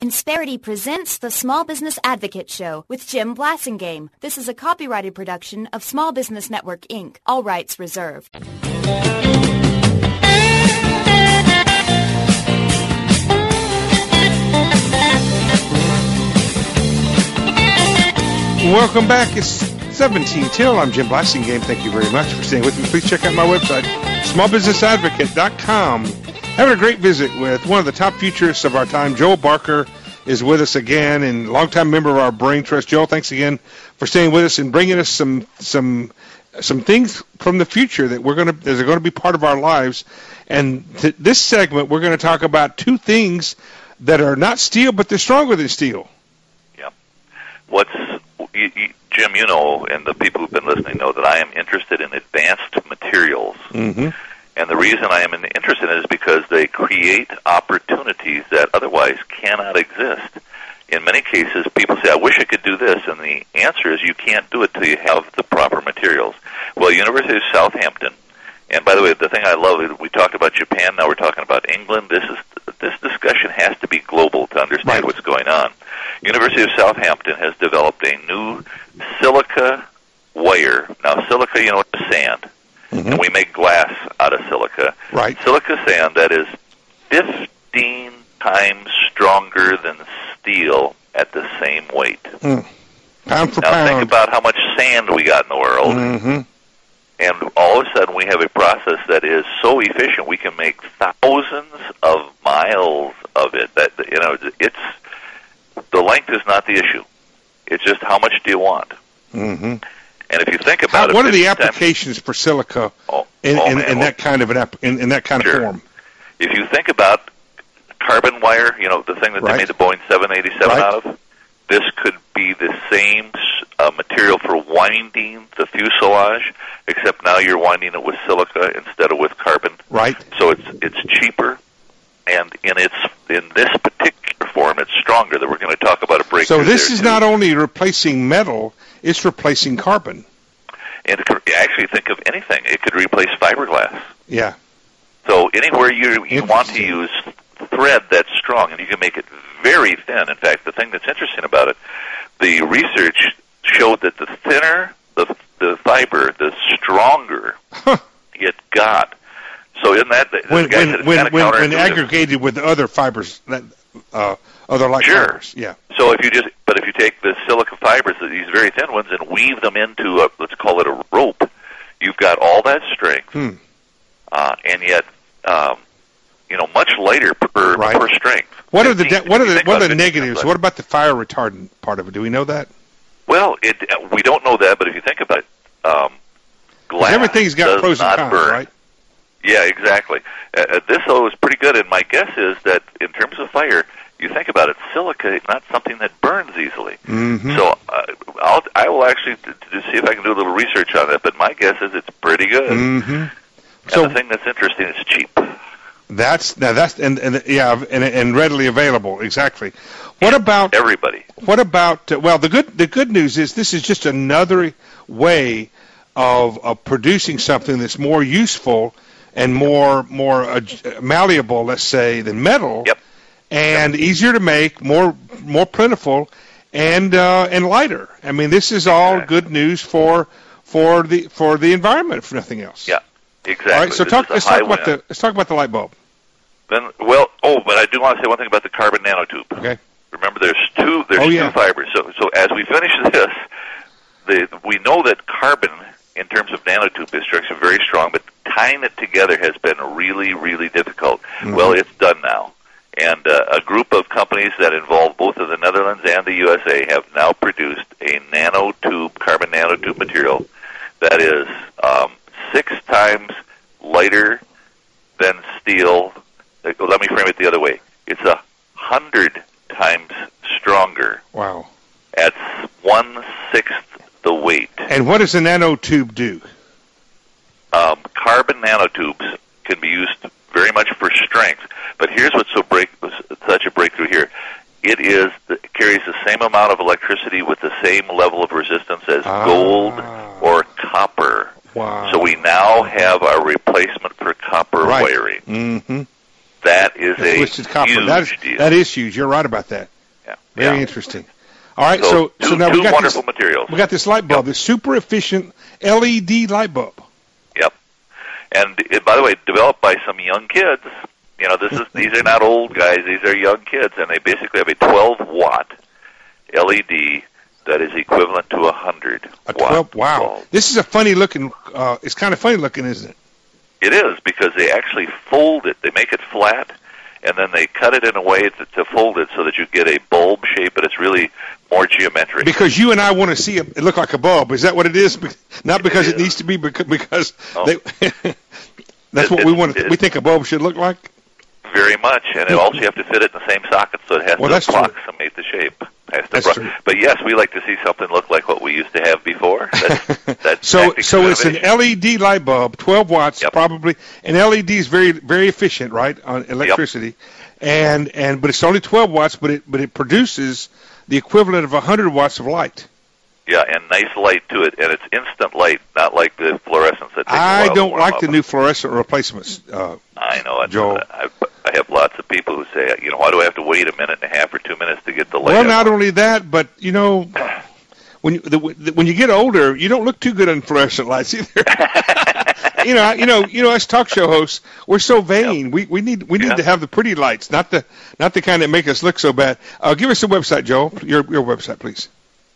Insperity presents the Small Business Advocate Show with Jim Blasingame. This is a copyrighted production of Small Business Network, Inc., all rights reserved. Welcome back. It's 17 till. I'm Jim Blasingame. Thank you very much for staying with me. Please check out my website, smallbusinessadvocate.com. Having a great visit with one of the top futurists of our time. Joel Barker is with us again, and longtime member of our Brain Trust. Joel, thanks again for staying with us and bringing us some things from the future that are going to be part of our lives. And this segment, we're going to talk about two things that are not steel, but they're stronger than steel. Yeah. Jim, you know, and the people who've been listening know that I am interested in advanced materials. Mm-hmm. And the reason I am interested in it is because they create opportunities that otherwise cannot exist. In many cases, people say, I wish I could do this, and the answer is you can't do it till you have the proper materials. Well, University of Southampton, and by the way, the thing I love is we talked about Japan, now we're talking about England. This discussion has to be global to understand what's going on. University of Southampton has developed a new silica wire. Now, silica, you know, is sand. Mm-hmm. And we make glass out of silica. Right. Silica sand that is 15 times stronger than steel at the same weight. Pound for now pound. Think about how much sand we got in the world. Mm-hmm. And all of a sudden we have a process that is so efficient we can make thousands of miles of it. That, you know, the length is not the issue. It's just how much do you want. Mm-hmm. And if you think about it, what are the applications for silica in that kind of in that kind of form? If you think about carbon wire, you know, the thing that they made the Boeing 787 out of, this could be the same material for winding the fuselage, except now you're winding it with silica instead of with carbon. Right. So it's cheaper, and in this particular form, it's stronger. That we're going to talk about a breakthrough. So this is not only replacing metal. It's replacing carbon. And it could actually think of anything. It could replace fiberglass. Yeah. So anywhere you want to use thread that's strong, and you can make it very thin. In fact, the thing that's interesting about it, the research showed that the thinner the fiber, the stronger it got. So in that, when aggregated with other fibers, other like fibers, yeah. So if you take the silica fibers, these very thin ones, and weave them into let's call it a rope, you've got all that strength, and yet much lighter per strength. What are the negatives? What about the fire retardant part of it? Do we know that? Well, we don't know that, but if you think about it, glass everything's got pros and cons, burn. Right? Yeah, exactly. This, though, is pretty good, and my guess is that in terms of fire, you think about it, silica is not something that burns easily. Mm-hmm. So I will actually see if I can do a little research on it, but my guess is it's pretty good. Mm-hmm. And so the thing that's interesting is cheap. That's readily available. Exactly. What about everybody? What about the good news is this is just another way of producing something that's more useful and more malleable, let's say, than metal. Yep. And easier to make, more plentiful, and lighter. I mean, this is all good news for the environment, if nothing else. Yeah, exactly. All right, so let's talk about the light bulb. Then, but I do want to say one thing about the carbon nanotube. Okay. Remember, there's two fibers. So as we finish this, we know that carbon, in terms of nanotube construction, is very strong, but tying it together has been really, really difficult. Mm-hmm. Well, it's done now. And a group of companies that involve both of the Netherlands and the USA have now produced a carbon nanotube material that is 6 times lighter than steel. Let me frame it the other way. It's 100 times stronger. Wow. At 1/6 the weight. And what does a nanotube do? Carbon nanotubes can be used very much for strength, but here's what's such a breakthrough here. It carries the same amount of electricity with the same level of resistance as gold or copper. Wow. So we now have a replacement for copper wiring. Mm-hmm. That is a huge deal. That is huge. You're right about that. Very interesting. All right, so now we got wonderful materials. We got this light bulb, this super efficient LED light bulb. Yep. And by the way, developed by some young kids. These are not old guys; these are young kids, and they basically have a 12-watt LED that is equivalent to 100 watt. Wow! bulb. This is a funny looking. It's kind of funny looking, isn't it? It is, because they actually fold it. They make it flat, and then they cut it in a way to fold it so that you get a bulb shape, but it's really more geometric. Because you and I want to see it look like a bulb. Is that what it is? Not because it needs to be, because that's what we want. We think a bulb should look like. Very much, and also you have to fit it in the same socket, so it has to approximate the shape. That's true. But yes, we like to see something look like what we used to have before. So it's an LED light bulb, 12 watts probably, and LED is very, very efficient, right, on electricity, but it's only 12 watts, but it produces the equivalent of 100 watts of light. Yeah, and nice light to it, and it's instant light, not like the fluorescents that take a while I don't like up. The new fluorescent replacements. I know, Joel. I have lots of people who say, why do I have to wait a minute and a half or 2 minutes to get the light? Well, not only that, but when you get older, you don't look too good on fluorescent lights either. Us talk show hosts, we're so vain. Yep. We need to have the pretty lights, not the kind that make us look so bad. Give us a website, Joel. Your website, please.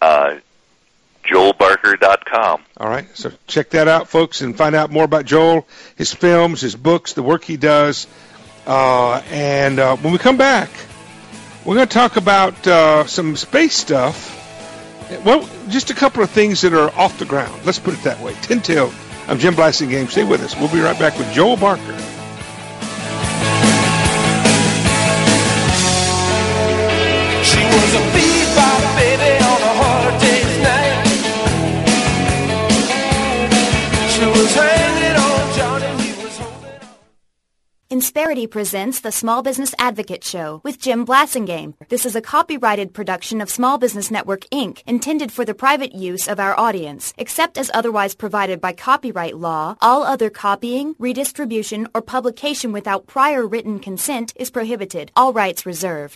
JoelBarker.com. All right, so check that out, folks, and find out more about Joel, his films, his books, the work he does. And when we come back, we're going to talk about some space stuff. Well, just a couple of things that are off the ground. Let's put it that way. Tintail. I'm Jim Blasingame. Stay with us. We'll be right back with Joel Barker. She was a bebop baby on a hard day's night. She was hanging on Johnny, he was holding on. Insperity presents the Small Business Advocate Show with Jim Blasingame. This is a copyrighted production of Small Business Network, Inc., intended for the private use of our audience. Except as otherwise provided by copyright law, all other copying, redistribution, or publication without prior written consent is prohibited. All rights reserved.